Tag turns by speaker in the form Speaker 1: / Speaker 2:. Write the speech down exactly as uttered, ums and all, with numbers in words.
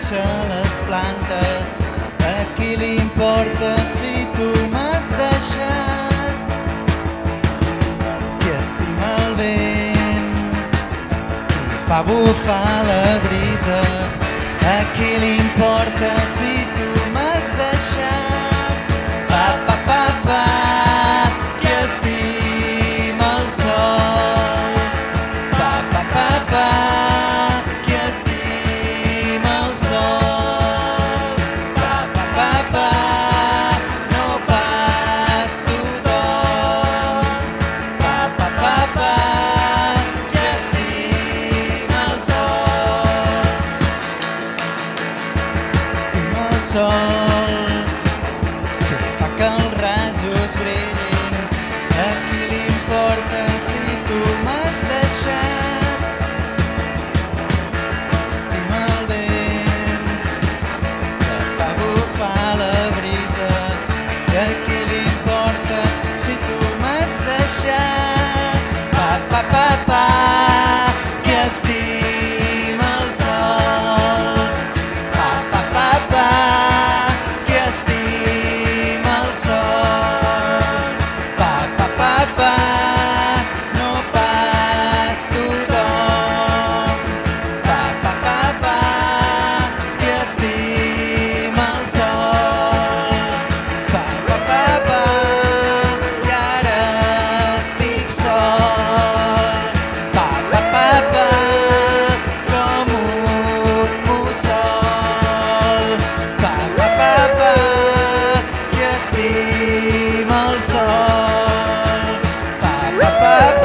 Speaker 1: créixer les plantes. A qui li importa si tu m'has deixat? Qui estima el vent, qui fa bufar la brisa. A qui li importa si tu m'has deixat? Pa, pa, pa, pa, qui estima el sol. Pa, pa, pa, pa, qui estima el sol. Pa, pa, pa, pa, no pas tothom. Pa, pa, pa, pa, qui estima el sol. Estima el sol, que fa que els rajos brillin. A qui li importa si tu m'has deixat? Estima el vent, que fa bufar la brisa. A qui li importa si tu m'has deixat? Pa, pa, pa, pa, qui estima el sol. Pa, pa, pa, pa, qui estima el sol. Pa, pa, pa, pa, no pas tothom. Pa, pa, pa, pa, qui estima el sol. Pa, pa, pa, pa, i ara estic sol. Pa, pa, pa, pa, com un mussol. Pa, pa, pa, pa, qui estima el sol. Pa, pa, pa,